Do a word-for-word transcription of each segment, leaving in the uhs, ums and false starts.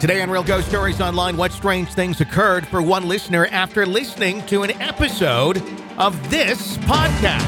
Today on Real Ghost Stories Online, what strange things occurred for one listener after listening to an episode of this podcast.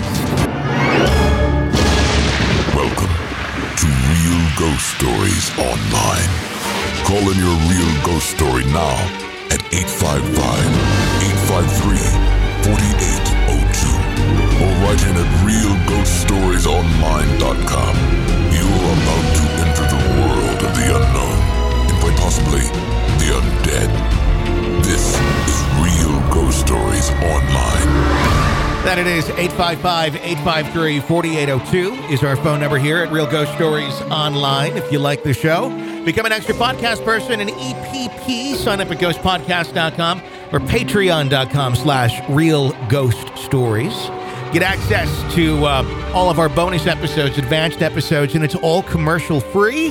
Welcome to Real Ghost Stories Online. Call in your real ghost story now at eight five five, eight five three, four eight zero two or write in at real ghost stories online dot com. You're about to enter the world of the unknown and quite possibly the undead. This is Real Ghost Stories Online. That it is. eight five five, eight five three, four eight zero two is our phone number here at Real Ghost Stories Online. If you like the show, become an extra podcast person, an E P P. Sign up at ghost podcast dot com or patreon dot com slash real ghost stories. Get access to uh, all of our bonus episodes, advanced episodes, and it's all commercial free.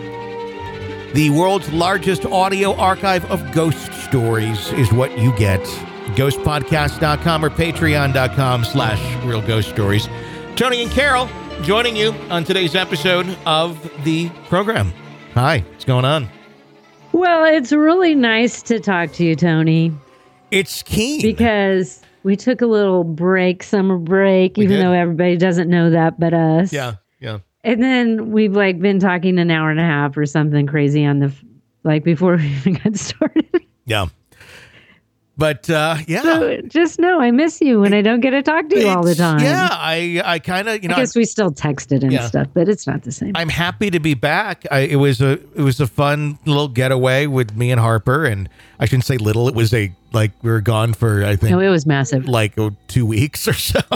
The world's largest audio archive of ghost stories is what you get. ghost podcast dot com or patreon dot com slash real ghost stories. Tony and Carol joining you on today's episode of the program. Hi, what's going on? Well, it's really nice to talk to you, Tony. It's keen. Because we took a little break, summer break, we even did. Though everybody doesn't know that but us. Yeah, yeah. And then we've like been talking an hour and a half or something crazy on the, like before we even got started. Yeah. But, uh, yeah. So just know I miss you when I don't get to talk to you it's, all the time. Yeah, I, I kind of, you know. I guess I'm, we still texted and yeah. stuff, but it's not the same. I'm happy to be back. I, it was a, it was a fun little getaway with me and Harper, and I shouldn't say little. It was a, like, we were gone for, I think. No, it was massive. Like oh, two weeks or so.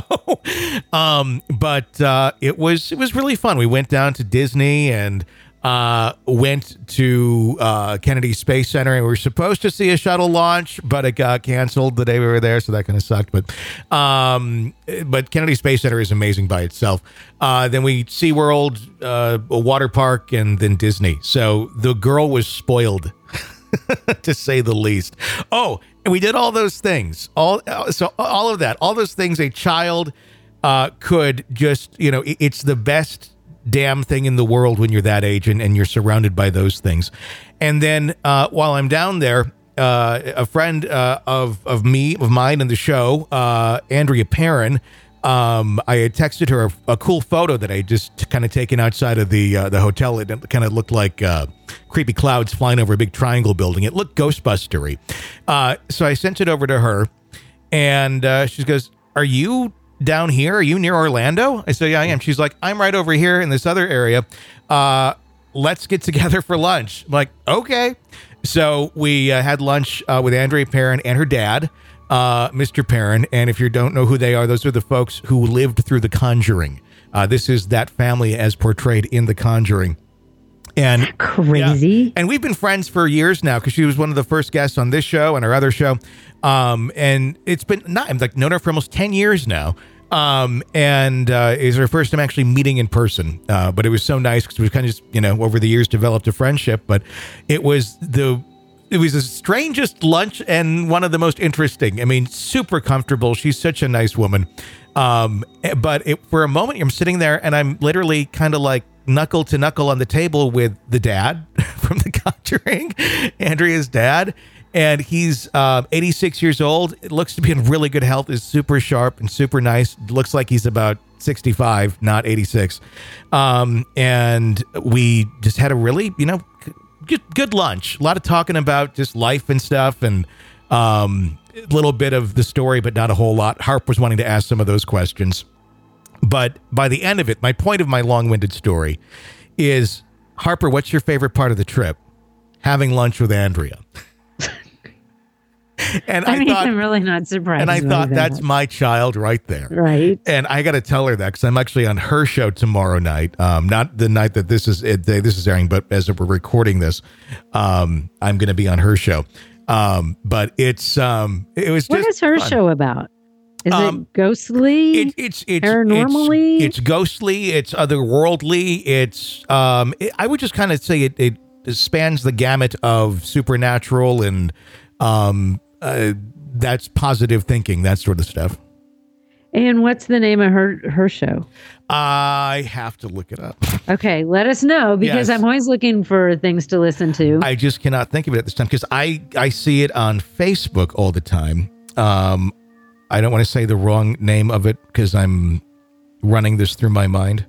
um, but uh, it was, it was really fun. We went down to Disney and uh, went to uh, Kennedy Space Center, and we were supposed to see a shuttle launch, but it got canceled the day we were there, so that kind of sucked. But um, but Kennedy Space Center is amazing by itself. Uh, then we SeaWorld, uh, a water park, and then Disney. So the girl was spoiled, to say the least. Oh, and we did all those things. All so all of that, all those things a child uh, could just, you know, it, it's the best damn thing in the world when you're that age and, and you're surrounded by those things. And then uh, while I'm down there, uh, a friend uh, of of me, of mine in the show, uh, Andrea Perrin, um, I had texted her a, a cool photo that I had just kind of taken outside of the uh, the hotel. It kind of looked like uh, creepy clouds flying over a big triangle building. It looked Ghostbustery. Uh, so I sent it over to her, and uh, she goes, "Are you down here? Are you near Orlando?" I said, "Yeah, I am." She's like, "I'm right over here in this other area. Uh, let's get together for lunch." I'm like, okay. So we uh, had lunch uh, with Andrea Perrin and her dad, uh, Mister Perrin. And if you don't know who they are, those are the folks who lived through The Conjuring. Uh, this is that family as portrayed in The Conjuring. And crazy. Yeah, and we've been friends for years now because she was one of the first guests on this show and our other show. Um, and it's been not, I'm like known her for almost ten years now. Um, and uh, is her first time actually meeting in person. Uh, but it was so nice because we kind of just, you know, over the years developed a friendship. But it was the it was the strangest lunch and one of the most interesting. I mean, super comfortable. She's such a nice woman. Um, but it, for a moment, I'm sitting there and I'm literally kind of like knuckle to knuckle on the table with the dad from The Conjuring, Andrea's dad. And he's uh, eighty-six years old. It looks to be in really good health. Is super sharp and super nice. Looks like he's about sixty-five, not eighty-six. Um, and we just had a really, you know, good, good lunch. A lot of talking about just life and stuff, and um, a little bit of the story, but not a whole lot. Harp was wanting to ask some of those questions. But by the end of it, my point of my long-winded story is, Harper, what's your favorite part of the trip? Having lunch with Andrea. And I, I mean, thought, I'm really not surprised. And I really thought, that that's much. my child right there. Right. And I got to tell her that because I'm actually on her show tomorrow night. Um, not the night that this is it, this is airing, but as we're recording this, um, I'm going to be on her show. Um, but it's um, it was just what is her fun. show about? Is Um, it ghostly? It, it's it's paranormally? It's, it's ghostly. It's otherworldly. It's um. It, I would just kind of say it, it spans the gamut of supernatural and um. Uh, that's positive thinking. That sort of stuff. And what's the name of her her show? I have to look it up. Okay, let us know because Yes. I'm always looking for things to listen to. I just cannot think of it at this time because I, I see it on Facebook all the time. Um, I don't want to say the wrong name of it because I'm running this through my mind.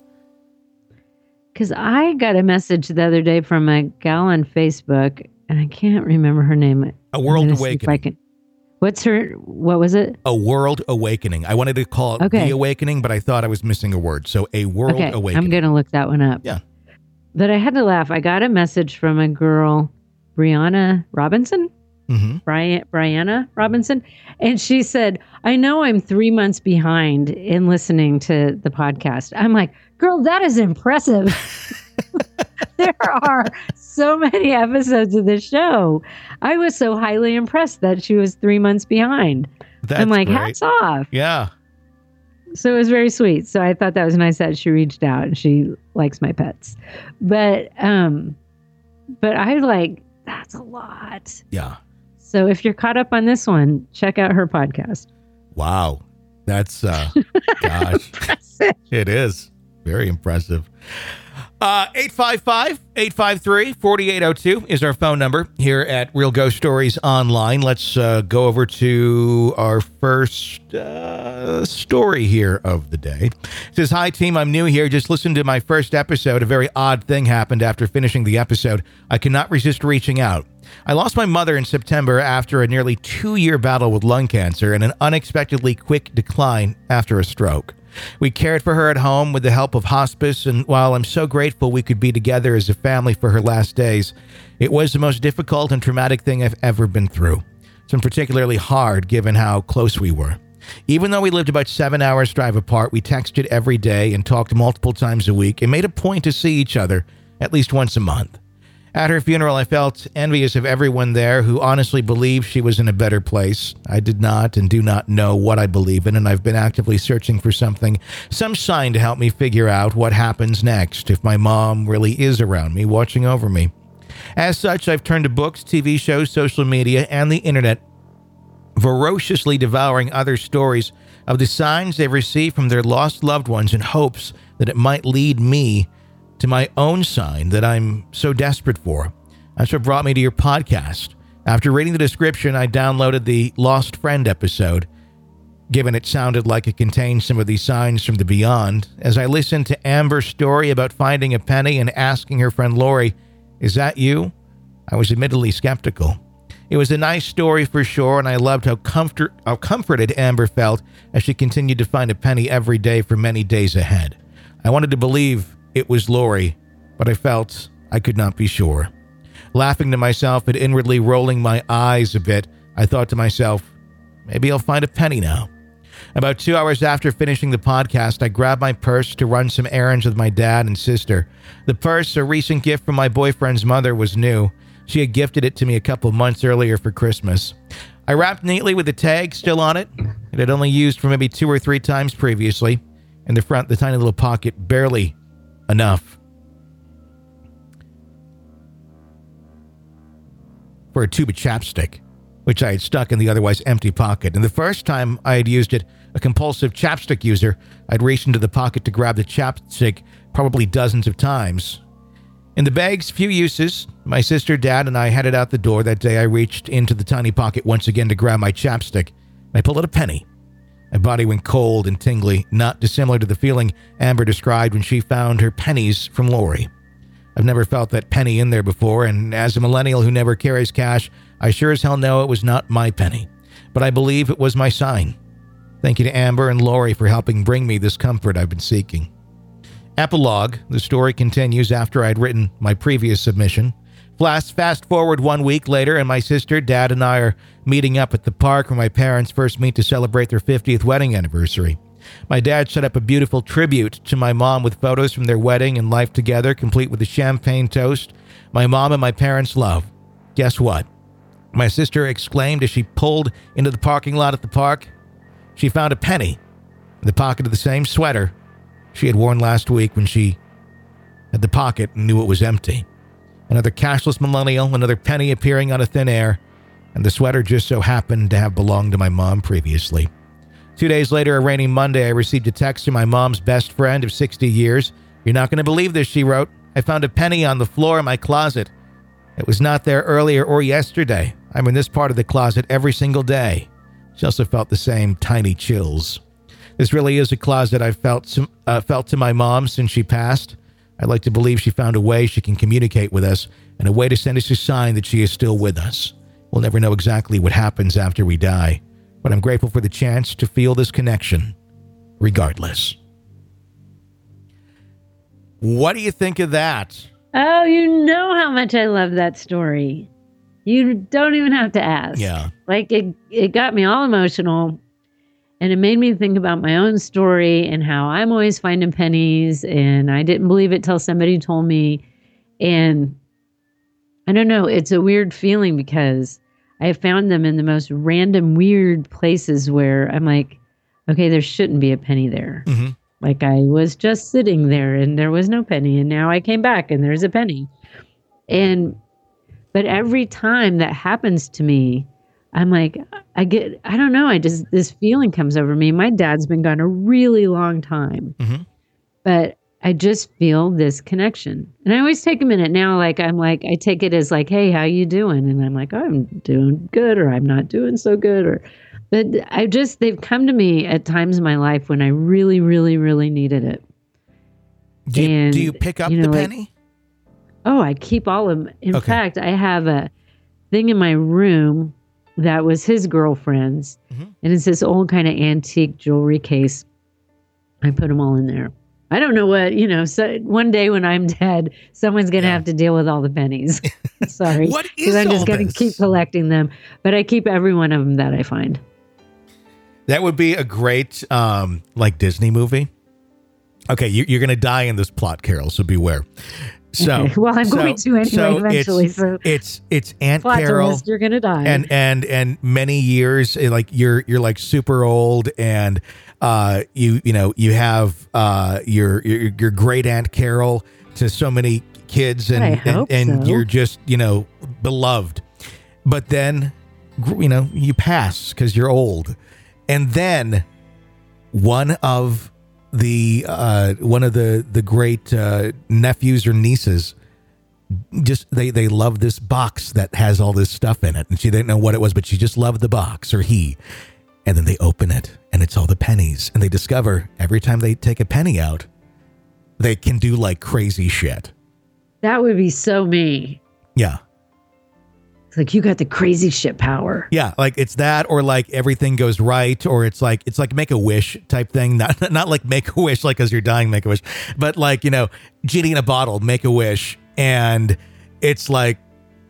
Because I got a message the other day from a gal on Facebook, and I can't remember her name. A World I'm gonna see if Awakening. I can- What's her? What was it? A World Awakening. I wanted to call it Okay. The Awakening, but I thought I was missing a word. So A World Okay, Awakening. I'm gonna look that one up. Yeah. But I had to laugh. I got a message from a girl, Brianna Robinson. Mm-hmm. Brian, Brianna Robinson. And she said, I know I'm three months behind in listening to the podcast. I'm like, girl, that is impressive. There are so many episodes of this show. I was so highly impressed that she was three months behind. That's I'm like, great. hats off. Yeah. So it was very sweet. So I thought that was nice that she reached out and she likes my pets. But um, but I like, that's a lot. Yeah. So if you're caught up on this one, check out her podcast. Wow. That's, uh, gosh, it is very impressive. Uh, eight five five, eight five three, four eight zero two is our phone number here at Real Ghost Stories Online. Let's uh, go over to our first uh, story here of the day. It says, hi, team. I'm new here. Just listened to my first episode. A very odd thing happened after finishing the episode. I cannot resist reaching out. I lost my mother in September after a nearly two-year battle with lung cancer and an unexpectedly quick decline after a stroke. We cared for her at home with the help of hospice, and while I'm so grateful we could be together as a family for her last days, it was the most difficult and traumatic thing I've ever been through. It's been particularly hard given how close we were. Even though we lived about seven hours drive apart, we texted every day and talked multiple times a week and made a point to see each other at least once a month. At her funeral, I felt envious of everyone there who honestly believed she was in a better place. I did not and do not know what I believe in, and I've been actively searching for something, some sign to help me figure out what happens next if my mom really is around me, watching over me. As such, I've turned to books, T V shows, social media, and the internet, voraciously devouring other stories of the signs they've received from their lost loved ones in hopes that it might lead me to my own sign that I'm so desperate for. That's what brought me to your podcast. After reading the description, I downloaded the Lost Friend episode, given it sounded like it contained some of these signs from the beyond. As I listened to Amber's story about finding a penny and asking her friend Lori, is that you? I was admittedly skeptical. It was a nice story for sure, and I loved how, comfort- how comforted Amber felt as she continued to find a penny every day for many days ahead. I wanted to believe it was Lori, but I felt I could not be sure. Laughing to myself and inwardly rolling my eyes a bit, I thought to myself, maybe I'll find a penny now. About two hours after finishing the podcast, I grabbed my purse to run some errands with my dad and sister. The purse, a recent gift from my boyfriend's mother, was new. She had gifted it to me a couple months earlier for Christmas. I wrapped neatly with the tag still on it. It had only used for maybe two or three times previously. In the front, the tiny little pocket, barely enough for a tube of chapstick, which I had stuck in the otherwise empty pocket. And the first time I had used it, a compulsive chapstick user, I'd reached into the pocket to grab the chapstick probably dozens of times. In the bag's few uses, my sister, dad, and I headed out the door. That day I reached into the tiny pocket once again to grab my chapstick. I pulled out a penny. My body went cold and tingly, not dissimilar to the feeling Amber described when she found her pennies from Lori. I've never felt that penny in there before, and as a millennial who never carries cash, I sure as hell know it was not my penny. But I believe it was my sign. Thank you to Amber and Lori for helping bring me this comfort I've been seeking. Epilogue. The story continues after I'd written my previous submission. Fast forward one week later, and my sister, dad, and I are meeting up at the park where my parents first meet to celebrate their fiftieth wedding anniversary. My dad set up a beautiful tribute to my mom with photos from their wedding and life together, complete with a champagne toast my mom and my parents love. Guess what? My sister exclaimed as she pulled into the parking lot at the park. She found a penny in the pocket of the same sweater she had worn last week when she had the pocket and knew it was empty. Another cashless millennial, another penny appearing out of thin air, and the sweater just so happened to have belonged to my mom previously. Two days later, a rainy Monday, I received a text from my mom's best friend of sixty years. You're not going to believe this, she wrote. I found a penny on the floor in my closet. It was not there earlier or yesterday. I'm in this part of the closet every single day. She also felt the same tiny chills. This really is a closet I've felt to, uh, felt to my mom since she passed. I'd like to believe she found a way she can communicate with us and a way to send us a sign that she is still with us. We'll never know exactly what happens after we die, but I'm grateful for the chance to feel this connection, regardless. What do you think of that? Oh, you know how much I love that story. You don't even have to ask. Yeah. Like it, it got me all emotional, and it made me think about my own story and how I'm always finding pennies, and I didn't believe it till somebody told me. And I don't know, it's a weird feeling because I found them in the most random, weird places where I'm like, okay, there shouldn't be a penny there. Mm-hmm. Like I was just sitting there and there was no penny, and now I came back and there's a penny. And, but every time that happens to me, I'm like, I get, I don't know, I just, this feeling comes over me. My dad's been gone a really long time, Mm-hmm. but I just feel this connection. And I always take a minute now, like, I'm like, I take it as like, hey, how you doing? And I'm like, oh, I'm doing good, or I'm not doing so good, or, but I just, they've come to me at times in my life when I really, really, really needed it. Do you, And, do you pick up you know, the like- penny? Oh, I keep all of them. In Okay. fact, I have a thing in my room that was his girlfriend's, Mhm. and it's this old kind of antique jewelry case. I put them all in there. I don't know what, you know, so one day when I'm dead, someone's going to Yeah. have to deal with all the pennies. Sorry. What is Because I'm all just going this? to keep collecting them. But I keep every one of them that I find. That would be a great, um, like Disney movie. Okay, you, you're going to die in this plot, Carol, so beware. So, Okay. Well, I'm so- going to anyway so eventually. It's, So it's it's Aunt plot Carol, twist, you're going to die. and and and many years, eh, like you're you're like super old, and uh, you you know you have uh your your, your great Aunt Carol to so many kids, and I and, hope and so. you're just you know beloved, but then gr- you know you pass because you're old, and then one of the uh, one of the the great uh, nephews or nieces just they they love this box that has all this stuff in it, and she didn't know what it was, but she just loved the box, or he. And then they open it, and it's all the pennies, and they discover every time they take a penny out, they can do like crazy shit. that would be so me. Yeah. It's like, you got the crazy shit power. Yeah, like it's that, or like everything goes right, or it's like it's like make a wish type thing. Not not like make a wish, like as you're dying, make a wish, but like you know, genie in a bottle, make a wish, and it's like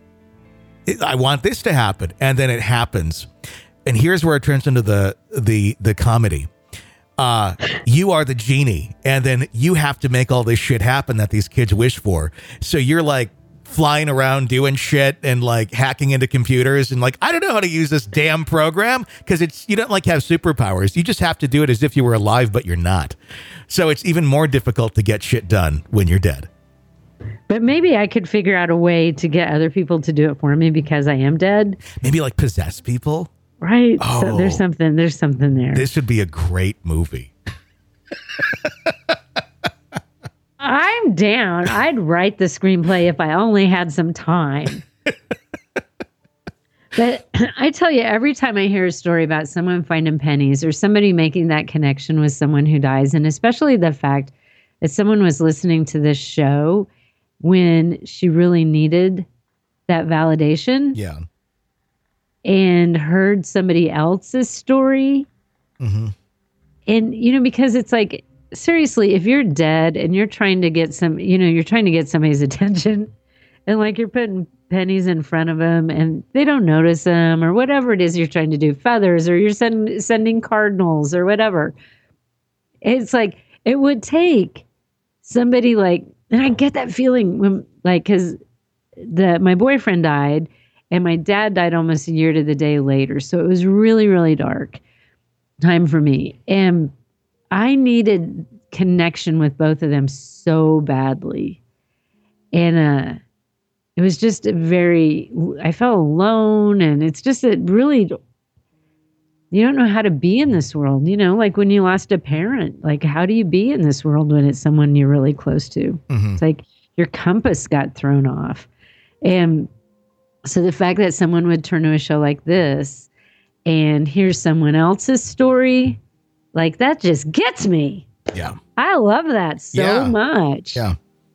I want this to happen, and then it happens, and here's where it turns into the the the comedy. Uh, you are the genie, and then you have to make all this shit happen that these kids wish for. So you're like flying around doing shit and like hacking into computers and like, I don't know how to use this damn program, because it's, you don't like have superpowers. You just have to do it as if you were alive, but you're not. So it's even more difficult to get shit done when you're dead. But maybe I could figure out a way to get other people to do it for me because I am dead. Maybe like possess people. Right. Oh. So there's something, there's something there. This would be a great movie. I'm down. I'd write the screenplay if I only had some time. But I tell you, every time I hear a story about someone finding pennies or somebody making that connection with someone who dies, and especially the fact that someone was listening to this show when she really needed that validation Yeah. and heard somebody else's story. Mm-hmm. And, you know, because it's like, seriously, if you're dead and you're trying to get some, you know, you're trying to get somebody's attention, and like you're putting pennies in front of them and they don't notice them, or whatever it is you're trying to do, feathers, or you're send, sending cardinals or whatever. It's like, it would take somebody like, and I get that feeling when, like, because the my boyfriend died and my dad died almost a year to the day later. So it was really, really dark time for me. And I needed connection with both of them so badly. And uh, it was just a very, I felt alone. And it's just a really, you don't know how to be in this world. You know, like when you lost a parent, like how do you be in this world when it's someone you're really close to? Mm-hmm. It's like your compass got thrown off. And so the fact that someone would turn to a show like this and hear someone else's story, like that just gets me. Yeah. I love that so yeah. much. Yeah.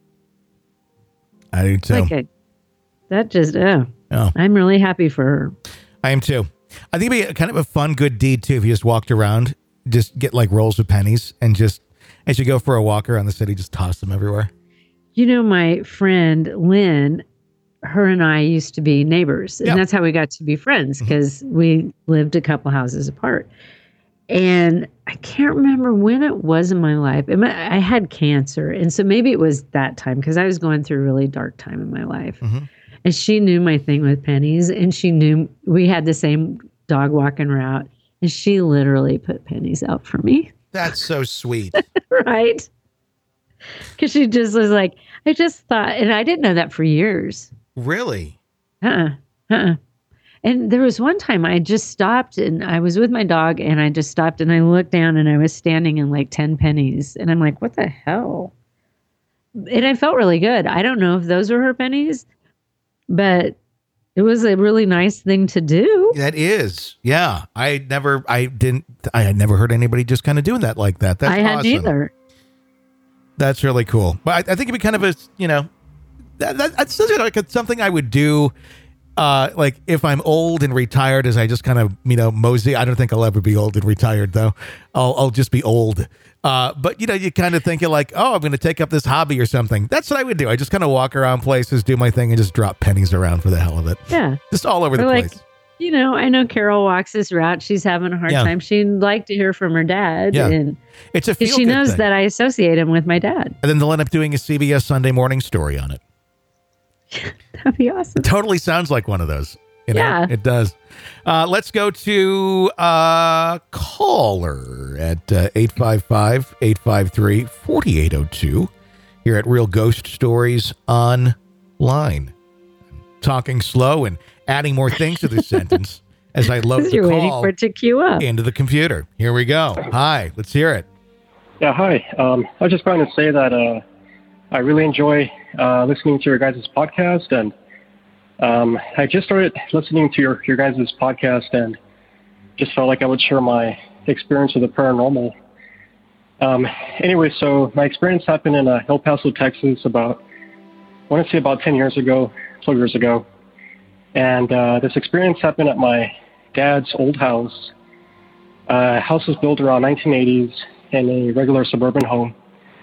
I do too. Like a, that just, oh, oh, I'm really happy for her. I am too. I think it'd be kind of a fun, good deed too if you just walked around, just get like rolls of pennies and just, as you go for a walk around the city, just toss them everywhere. You know, my friend Lynn, her and I used to be neighbors, and yeah. that's how we got to be friends because mm-hmm. we lived a couple houses apart. And I can't remember when it was in my life. I had cancer. And so maybe it was that time because I was going through a really dark time in my life. Mm-hmm. And she knew my thing with pennies. And she knew we had the same dog walking route. And she literally put pennies out for me. That's so sweet. Right? Because she just was like, I just thought, and I didn't know that for years. Really? Uh-uh. Uh-uh. And there was one time I just stopped and I was with my dog and I just stopped and I looked down and I was standing in like ten pennies. And I'm like, what the hell? And I felt really good. I don't know if those were her pennies, but it was a really nice thing to do. That is. Yeah. I never, I didn't, I had never heard anybody just kind of doing that like that. That's I awesome. had neither. That's really cool. But I, I think it'd be kind of a, you know, that, that, that's like a, something I would do. Uh, like if I'm old and retired, as I just kind of, you know, mosey. I don't think I'll ever be old and retired though. I'll, I'll just be old. Uh, but you know, you kind of think you're like, oh, I'm going to take up this hobby or something. That's what I would do. I just kind of walk around places, do my thing, and just drop pennies around for the hell of it. Yeah, just all over or the like, place. You know, I know Carol walks this route. She's having a hard yeah. time. She'd like to hear from her dad. Yeah, and it's a feel she knows thing. that I associate him with my dad. And then they'll end up doing a C B S Sunday morning story on it. That'd be awesome. It totally sounds like one of those. You know, yeah, it does. Uh, let's go to uh caller at uh, eight five five, eight five three, four eight zero two here at Real Ghost Stories Online. Talking slow and adding more things to this sentence as I load the You're call waiting for it to queue up into the computer. Here we go. Hi, let's hear it. Yeah, hi. Um, I was just going to say that uh, I really enjoy uh, listening to your guys' podcast, and Um, I just started listening to your, your guys' podcast and just felt like I would share my experience with the paranormal. Um, anyway, so my experience happened in uh, El Paso, Texas about, I want to say about ten years ago, twelve years ago. And uh, this experience happened at my dad's old house. Uh, house was built around nineteen eighties in a regular suburban home.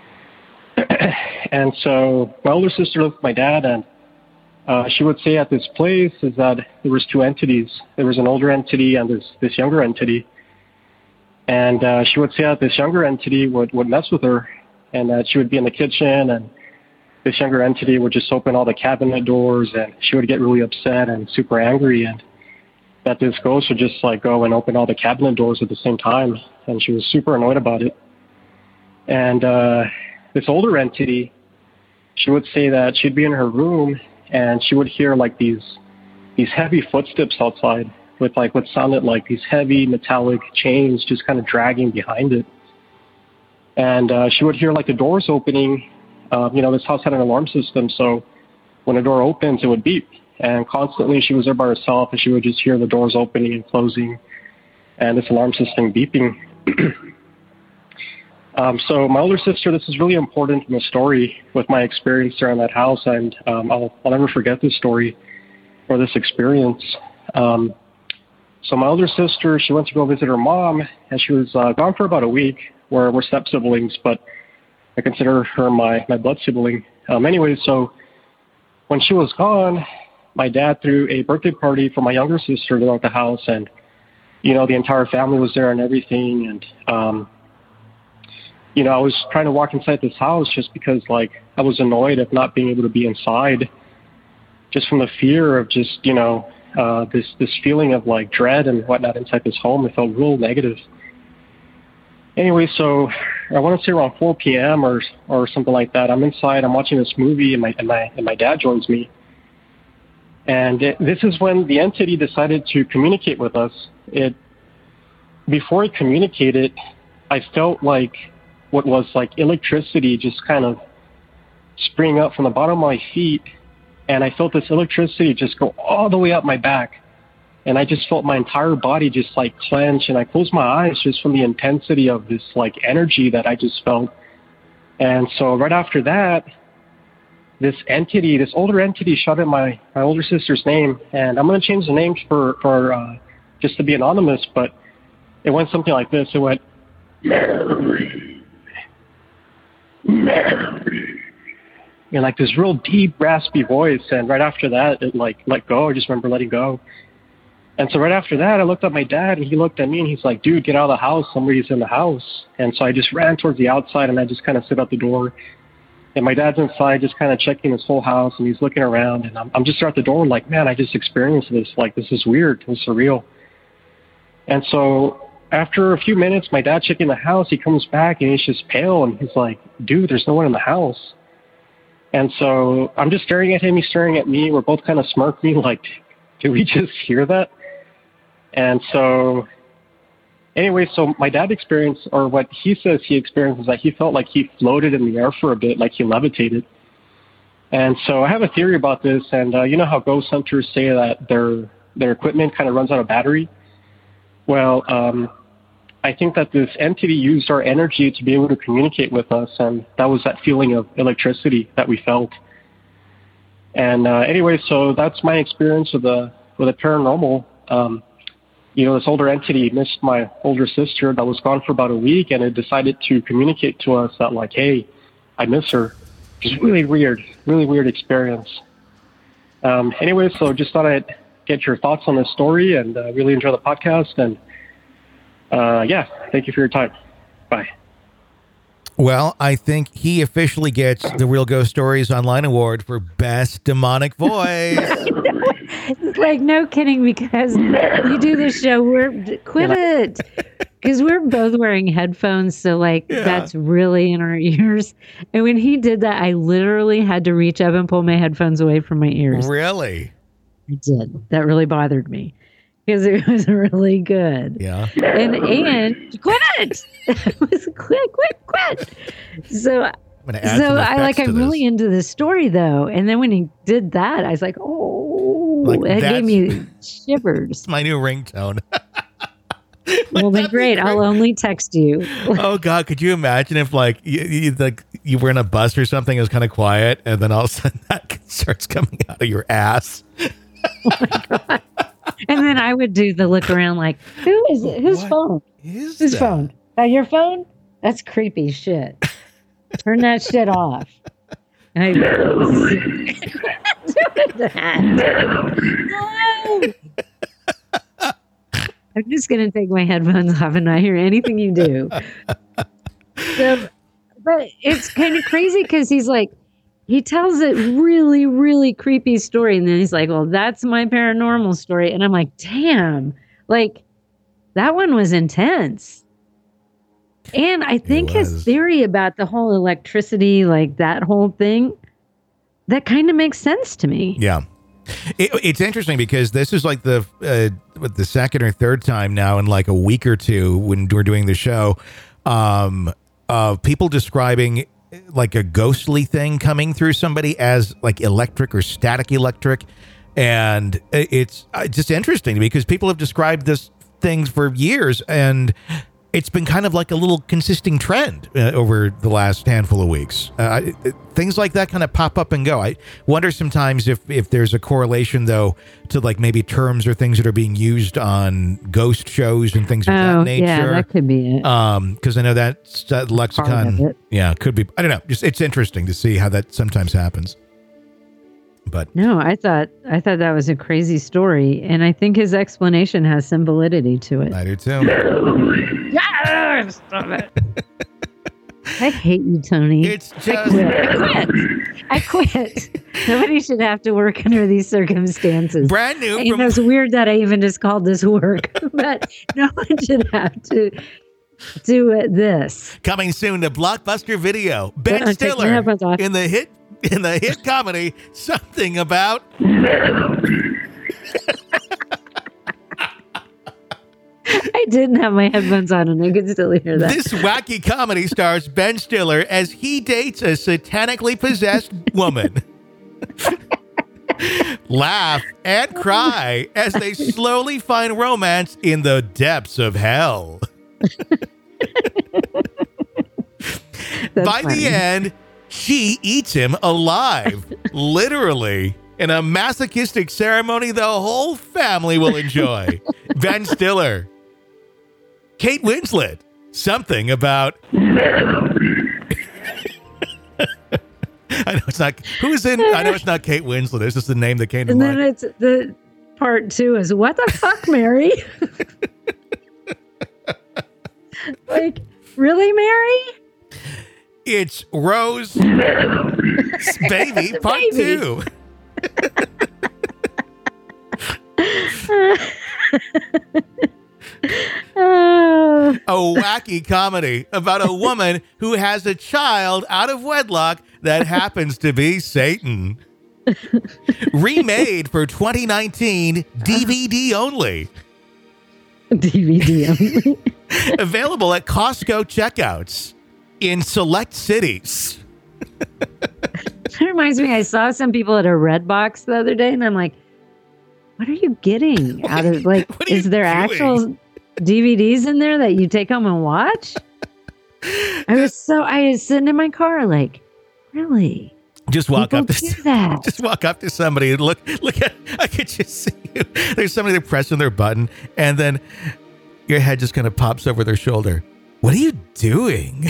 And so my older sister lived with my dad, and Uh, she would say at this place is that there was two entities. There was an older entity and this, this younger entity. And uh, she would say that this younger entity would, would mess with her, and that she would be in the kitchen, and this younger entity would just open all the cabinet doors, and she would get really upset and super angry, and that this ghost would just like go and open all the cabinet doors at the same time. And she was super annoyed about it. And uh, this older entity, she would say that she'd be in her room and she would hear like these these heavy footsteps outside with like what sounded like these heavy metallic chains just kind of dragging behind it. And uh, she would hear like the doors opening. Uh, you know, this house had an alarm system, so when a door opens, it would beep. And constantly she was there by herself, and she would just hear the doors opening and closing and this alarm system beeping. Um, so my older sister, this is really important in the story with my experience around that house, and um, I'll, I'll never forget this story or this experience. Um, so my older sister, she went to go visit her mom, and she was uh, gone for about a week. We're, we're step-siblings, but I consider her my, my blood sibling. Um, anyway, so when she was gone, my dad threw a birthday party for my younger sister there at the house, and, you know, the entire family was there and everything, and um you know, I was trying to walk inside this house just because, like, I was annoyed of not being able to be inside, just from the fear of just, you know, uh, this this feeling of, like, dread and whatnot inside this home. It felt real negative. Anyway, so I want to say around four p.m. or or something like that. I'm inside. I'm watching this movie, and my and my and my dad joins me. And it, this is when the entity decided to communicate with us. It before it communicated, I felt like what was like electricity just kind of spring up from the bottom of my feet. And I felt this electricity just go all the way up my back. And I just felt my entire body just like clench. And I closed my eyes just from the intensity of this like energy that I just felt. And so right after that, this entity, this older entity shouted my, my older sister's name. And I'm going to change the names for, for uh, just to be anonymous. But it went something like this. It went, Mary, Mary. And like this real deep, raspy voice. And right after that, it like let go. I just remember letting go. And so right after that, I looked at my dad, and he looked at me, and he's like, dude, get out of the house. Somebody's in the house. And so I just ran towards the outside, and I just kind of stood at the door. And my dad's inside just kind of checking his whole house, and he's looking around. And I'm, I'm just at the door, like, man, I just experienced this. Like, this is weird. It's surreal. And so after a few minutes, my dad checking the house, he comes back, and he's just pale. And he's like, dude, there's no one in the house. And so I'm just staring at him. He's staring at me. We're both kind of smirking, like, did we just hear that? And so anyway, so my dad experienced, or what he says he experienced, is that he felt like he floated in the air for a bit, like he levitated. And so I have a theory about this. And uh, you know how ghost hunters say that their their equipment kind of runs out of battery? Well, um, I think that this entity used our energy to be able to communicate with us, and that was that feeling of electricity that we felt. And uh, anyway, so that's my experience with the with the paranormal. Um, you know, this older entity missed my older sister that was gone for about a week, and it decided to communicate to us that, like, hey, I miss her. Just really weird, really weird experience. Um, anyway, so just thought I'd get your thoughts on this story, and uh, really enjoy the podcast. And uh, yeah, thank you for your time. Bye. Well, I think he officially gets the Real Ghost Stories Online Award for Best Demonic Voice. It's like, no kidding, because you do this show, we're quit it. Because we're both wearing headphones, so like yeah. That's really in our ears. And when he did that, I literally had to reach up and pull my headphones away from my ears. Really? I did. That really bothered me. Because it was really good. Yeah. And and quit it. It was quit, quit, quit. So so I like I'm really into this story though. And then when he did that, I was like, oh, like, it gave me shivers. It's my new ringtone. Well, then great. I'll only text you. Oh God, could you imagine if like you, you like you were in a bus or something, it was kind of quiet, and then all of a sudden that starts coming out of your ass. Oh my God. And then I would do the look around like, who is it? Whose what phone? Is Whose that? phone? Uh, your phone? That's creepy shit. Turn that shit off. And I doing that. No. I'm just going to take my headphones off and not hear anything you do. So, but it's kind of crazy because he's like, he tells a really, really creepy story. And then he's like, well, that's my paranormal story. And I'm like, damn, like that one was intense. And I think his theory about the whole electricity, like that whole thing, that kind of makes sense to me. Yeah. It, it's interesting because this is like the uh, the second or third time now in like a week or two when we're doing the show um, of people describing like a ghostly thing coming through somebody as like electric or static electric. And it's just interesting because people have described this things for years, and it's been kind of like a little consistent trend uh, over the last handful of weeks. Uh, it, things like that kind of pop up and go. I wonder sometimes if, if there's a correlation, though, to like maybe terms or things that are being used on ghost shows and things of oh, that nature. Yeah, that could be it. Um, because I know that, that lexicon, yeah, could be. I don't know. Just it's interesting to see how that sometimes happens. But no, I thought I thought that was a crazy story, and I think his explanation has some validity to it. I do too. Yeah, stop it. I hate you, Tony. It's just I quit. I quit. I quit. Nobody should have to work under these circumstances. Brand new. And From- it was weird that I even just called this work, but no one should have to do it this. Coming soon to Blockbuster Video. Ben Uh, Stiller in the hit in the hit comedy Something About I didn't have my headphones on and I could still hear that. This wacky comedy stars Ben Stiller as he dates a satanically possessed woman. Laugh and cry as they slowly find romance in the depths of hell. By funny. the end, she eats him alive, literally, in a masochistic ceremony the whole family will enjoy. Ben Stiller. Kate Winslet. Something about... I know it's not... Who's in... I know it's not Kate Winslet. This is the name that came to And mind. then it's the part two is, what the fuck, Mary? Like, really, Mary? It's Rose Baby Part Baby. two. Oh, A wacky comedy about a woman who has a child out of wedlock that happens to be Satan. Remade for twenty nineteen, D V D only. D V D only. Available at Costco checkouts in select cities. That reminds me, I saw some people at a Red Box the other day, and I'm like, what are you getting out of, like, What are you is there doing? actual D V Ds in there that you take home and watch? I was so, I was sitting in my car like, really? Just walk People up to do that. just walk up to somebody and look look at I could just see you. There's somebody that pressing their button and then your head just kind of pops over their shoulder. What are you doing?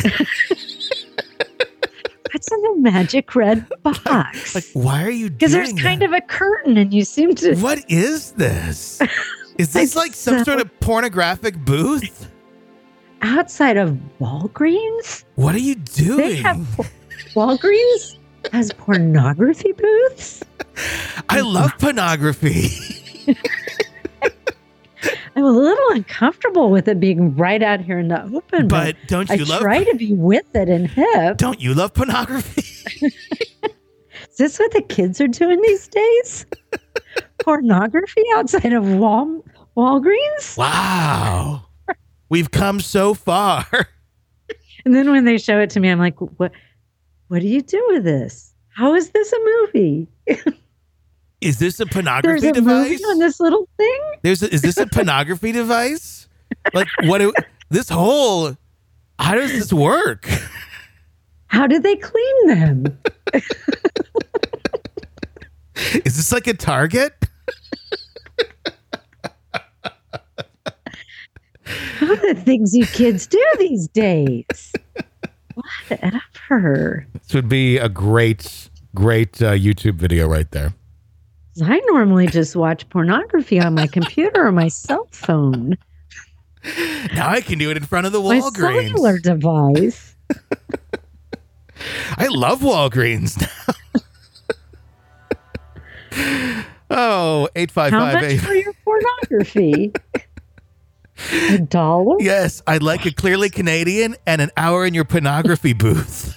What's in the magic red box? Like, why are you doing Because there's kind that? of a curtain and you seem to, What is this? Is this Like like some so- sort of pornographic booth? outside of Walgreens? What are you doing? They have, Walgreens has pornography booths? I love pornography. I'm a little uncomfortable with it being right out here in the open, But don't I you love try to be with it and hip. Don't you love pornography? Is this what the kids are doing these days? Pornography outside of Wal- Walgreens? Wow. We've come so far. And then when they show it to me, I'm like, what What do you do with this? How is this a movie? Is this a pornography There's a device? movie on this little thing? There's a, is this a pornography device? Like what? Do, this whole how does this work? How did they clean them? Is this like a Target? What are the things you kids do these days? Whatever. This would be a great, great uh, YouTube video right there. I normally just watch pornography on my computer or my cell phone, Now I can do it in front of the my Walgreens. cellular device. I love Walgreens now. Oh, eight five How five much eight. for your pornography? A dollar? Yes, I'd like a clearly Canadian and an hour in your pornography booth.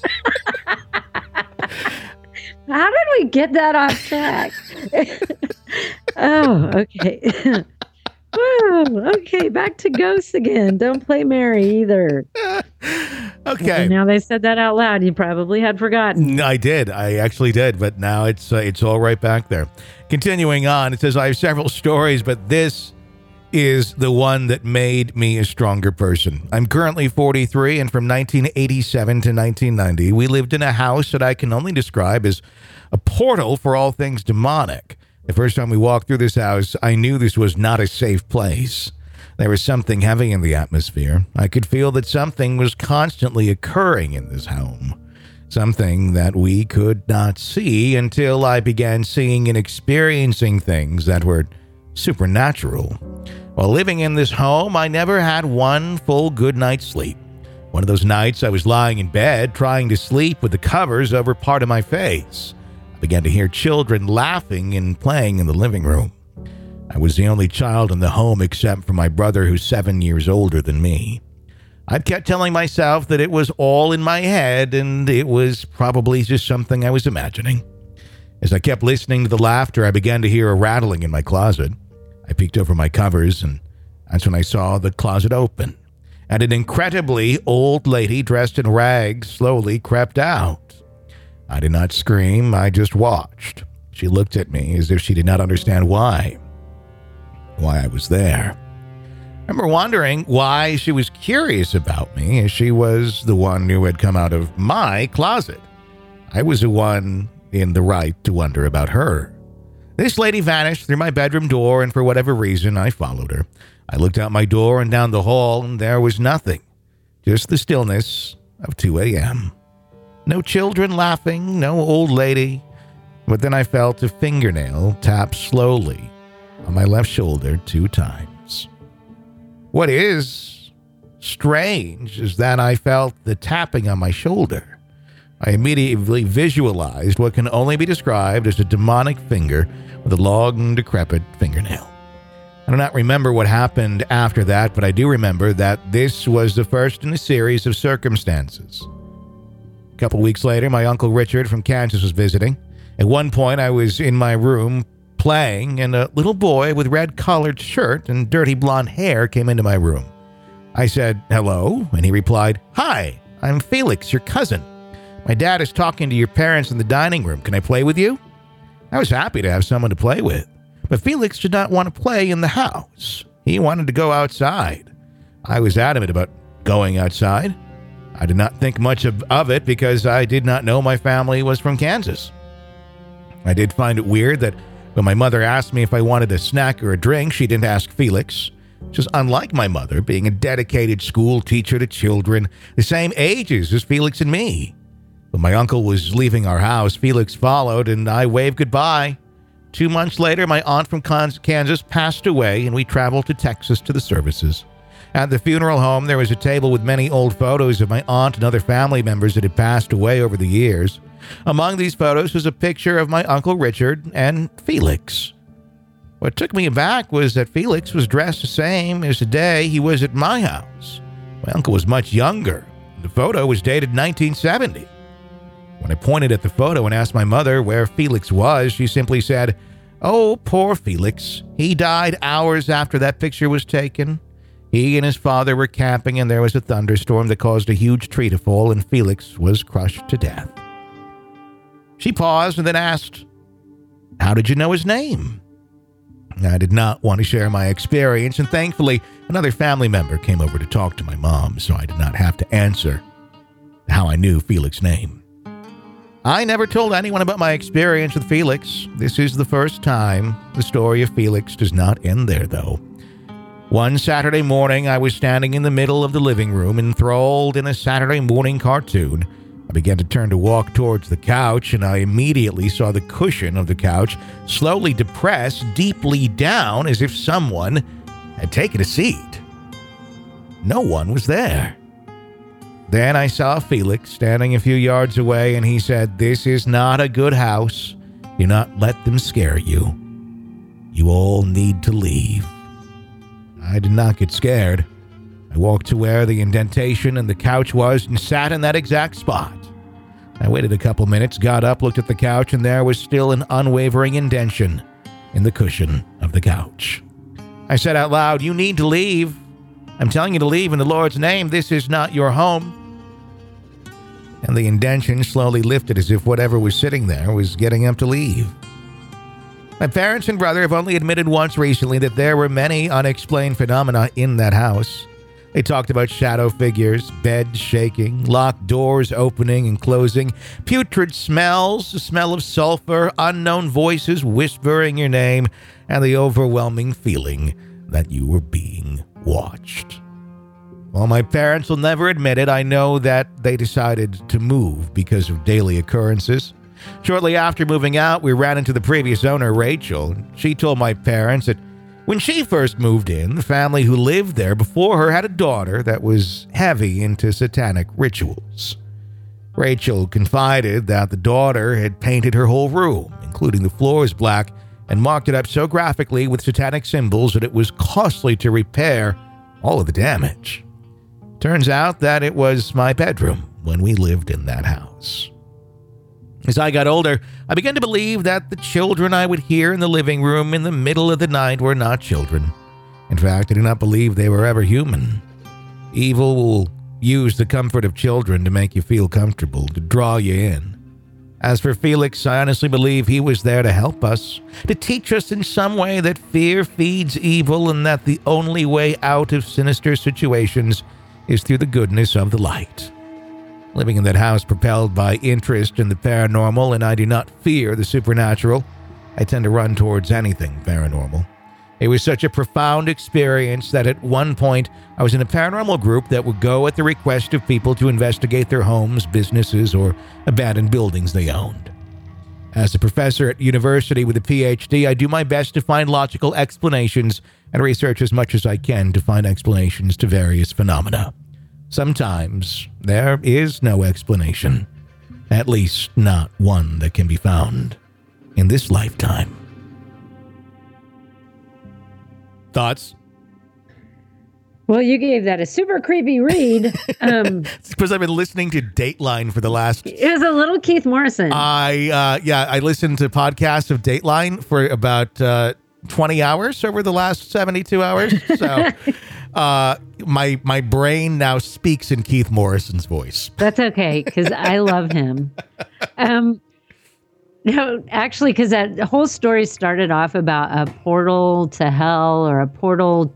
How did we get that off track? Oh, okay. Whoa, okay, back to ghosts again. Don't play Mary either. Okay. And now they said that out loud. You probably had forgotten. I did. I actually did, but now it's uh, it's all right back there. Continuing on, it says I have several stories, but this is the one that made me a stronger person. I'm currently forty-three, and from nineteen eighty-seven to nineteen ninety, we lived in a house that I can only describe as a portal for all things demonic. The first time we walked through this house, I knew this was not a safe place. There was something heavy in the atmosphere. I could feel that something was constantly occurring in this home. Something that we could not see until I began seeing and experiencing things that were supernatural. While living in this home, I never had one full good night's sleep. One of those nights I was lying in bed trying to sleep with the covers over part of my face. I began to hear children laughing and playing in the living room. I was the only child in the home except for my brother, who's seven years older than me. I kept telling myself that it was all in my head and it was probably just something I was imagining. As I kept listening to the laughter, I began to hear a rattling in my closet. I peeked over my covers and That's when I saw the closet open, and an incredibly old lady dressed in rags slowly crept out. I did not scream, I just watched. She looked at me as if she did not understand why. Why I was there. I remember wondering why she was curious about me, as she was the one who had come out of my closet. I was the one in the right to wonder about her. This lady vanished through my bedroom door, and for whatever reason, I followed her. I looked out my door and down the hall, and there was nothing. Just the stillness of two a.m. No children laughing, no old lady. But then I felt a fingernail tap slowly on my left shoulder two times. What is strange is that I felt the tapping on my shoulder. I immediately visualized what can only be described as a demonic finger with a long, decrepit fingernail. I do not remember what happened after that, but I do remember that this was the first in a series of circumstances. A couple weeks later, my Uncle Richard from Kansas was visiting. At one point, I was in my room playing, and a little boy with red-collared shirt and dirty blonde hair came into my room. I said, "Hello," and he replied, "Hi, I'm Felix, your cousin. My dad is talking to your parents in the dining room. Can I play with you?" I was happy to have someone to play with. But Felix did not want to play in the house. He wanted to go outside. I was adamant about going outside. I did not think much of, of it because I did not know my family was from Kansas. I did find it weird that when my mother asked me if I wanted a snack or a drink, she didn't ask Felix. Which is unlike my mother, being a dedicated school teacher to children the same ages as Felix and me. When my uncle was leaving our house, Felix followed, and I waved goodbye. Two months later, my aunt from Kansas passed away, and we traveled to Texas to the services. At the funeral home, there was a table with many old photos of my aunt and other family members that had passed away over the years. Among these photos was a picture of my Uncle Richard and Felix. What took me aback was that Felix was dressed the same as the day he was at my house. My uncle was much younger. The photo was dated nineteen seventy. When I pointed at the photo and asked my mother where Felix was, she simply said, "Oh, poor Felix. He died hours after that picture was taken. He and his father were camping, and there was a thunderstorm that caused a huge tree to fall, and Felix was crushed to death." She paused and then asked, "How did you know his name?" I did not want to share my experience, and thankfully, another family member came over to talk to my mom, so I did not have to answer how I knew Felix's name. I never told anyone about my experience with Felix. This is the first time. The story of Felix does not end there, though. One Saturday morning, I was standing in the middle of the living room, enthralled in a Saturday morning cartoon. I began to turn to walk towards the couch, and I immediately saw the cushion of the couch slowly depress deeply down as if someone had taken a seat. No one was there. Then I saw Felix standing a few yards away, and he said, "This is not a good house. Do not let them scare you. You all need to leave." I did not get scared. I walked to where the indentation in the couch was and sat in that exact spot. I waited a couple minutes, got up, looked at the couch, and there was still an unwavering indentation in the cushion of the couch. I said out loud, "You need to leave. I'm telling you to leave in the Lord's name. This is not your home." And the indentation slowly lifted as if whatever was sitting there was getting up to leave. My parents and brother have only admitted once recently that there were many unexplained phenomena in that house. They talked about shadow figures, beds shaking, locked doors opening and closing, putrid smells, the smell of sulfur, unknown voices whispering your name, and the overwhelming feeling that you were being watched. While my parents will never admit it, I know that they decided to move because of daily occurrences. Shortly after moving out, we ran into the previous owner, Rachel. She told my parents that when she first moved in, the family who lived there before her had a daughter that was heavy into satanic rituals. Rachel confided that the daughter had painted her whole room, including the floors, black, and marked it up so graphically with satanic symbols that it was costly to repair all of the damage. Turns out that it was my bedroom when we lived in that house. As I got older, I began to believe that the children I would hear in the living room in the middle of the night were not children. In fact, I do not believe they were ever human. Evil will use the comfort of children to make you feel comfortable, to draw you in. As for Felix, I honestly believe he was there to help us, to teach us in some way that fear feeds evil and that the only way out of sinister situations is through the goodness of the light. Living in that house propelled by interest in the paranormal, and I do not fear the supernatural, I tend to run towards anything paranormal. It was such a profound experience that at one point I was in a paranormal group that would go at the request of people to investigate their homes, businesses, or abandoned buildings they owned. As a professor at university with a P H D, I do my best to find logical explanations and research as much as I can to find explanations to various phenomena. Sometimes there is no explanation, at least not one that can be found in this lifetime. Thoughts? Well, you gave that a super creepy read. Um, it's because I've been listening to Dateline for the last... It was a little Keith Morrison. I, uh, yeah, I listened to podcasts of Dateline for about uh, twenty hours over the last seventy-two hours. So uh, my my brain now speaks in Keith Morrison's voice. That's okay, because I love him. Um, no, actually, because that whole story started off about a portal to hell or a portal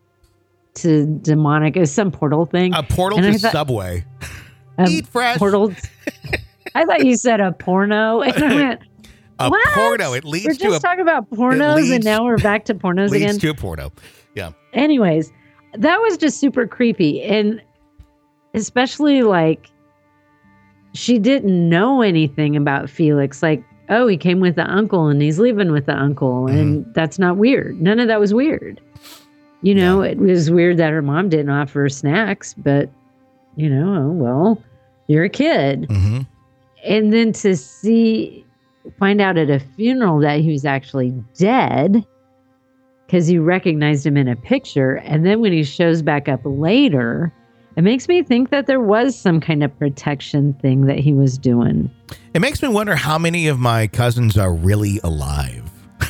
to demonic. It was some portal thing. A portal and to thought, Subway. Eat fresh. Portal. I thought you said a porno. And I went, a what? porno. It leads we're to a... We're just talking about pornos, leads, and now we're back to pornos leads again? Leads to a porno. Yeah. Anyways, that was just super creepy. And especially, like, she didn't know anything about Felix. Like, oh, he came with the uncle and he's leaving with the uncle. Mm-hmm. And that's not weird. None of that was weird. You know, yeah. It was weird that her mom didn't offer her snacks, but, you know, oh, well, you're a kid. Mm-hmm. And then to see, find out at a funeral that he was actually dead because you recognized him in a picture. And then when he shows back up later, it makes me think that there was some kind of protection thing that he was doing. It makes me wonder how many of my cousins are really alive.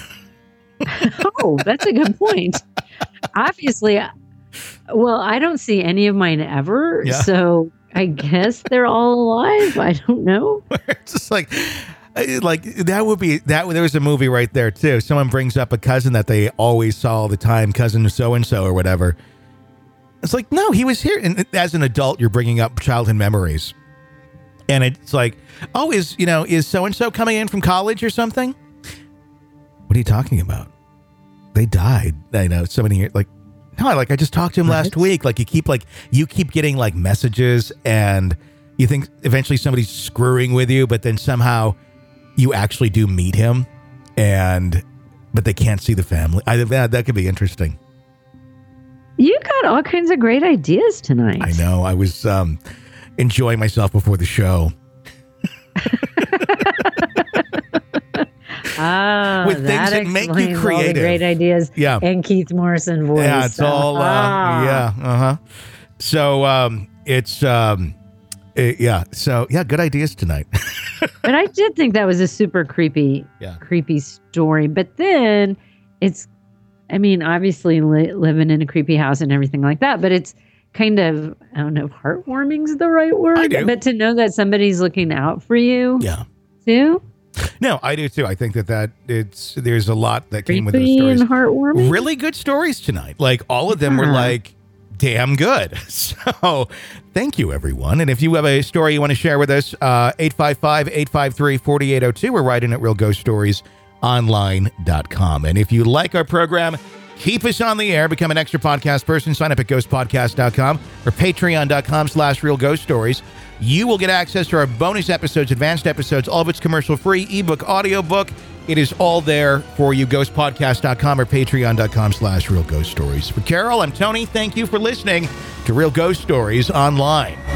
Oh, that's a good point. Obviously, well, I don't see any of mine ever. Yeah. So I guess they're all alive. I don't know. It's just like, like that would be that. There was a movie right there too. Someone brings up a cousin that they always saw all the time, cousin so and so or whatever. It's like, no, he was here. And as an adult, you're bringing up childhood memories, and it's like, oh, is you know, is so and so coming in from college or something? What are you talking about? They died. I know so many years. Like, no, like I just talked to him what? last week. Like you keep like you keep getting like messages, and you think eventually somebody's screwing with you, but then somehow you actually do meet him, and but they can't see the family. I that that could be interesting. You got all kinds of great ideas tonight. I know. I was um, enjoying myself before the show. Ah, with things that make you creative. All the great ideas. Yeah. And Keith Morrison voice. Yeah, it's all, uh, ah. yeah, uh-huh. So, um, it's, um, it, yeah, so, yeah, good ideas tonight. But I did think that was a super creepy, yeah. creepy story. But then it's, I mean, obviously li- living in a creepy house and everything like that, but it's kind of, I don't know if heartwarming is the right word. I do. But to know that somebody's looking out for you. Yeah. Too. No, I do too. I think that that it's there's a lot that came with Creepy those stories. And heartwarming. Really good stories tonight. Like all of them yeah. were like damn good. So thank you, everyone. And if you have a story you want to share with us, uh, eight five five, eight five three, four eight zero two. We're writing at real ghost stories online dot com. And if you like our program, keep us on the air. Become an extra podcast person. Sign up at ghost podcast dot com or patreon dot com slash real ghost stories. You will get access to our bonus episodes, advanced episodes, all of it's commercial-free, ebook, audiobook. It is all there for you, ghost podcast dot com or patreon dot com slash real ghost stories. For Carol, I'm Tony. Thank you for listening to Real Ghost Stories Online.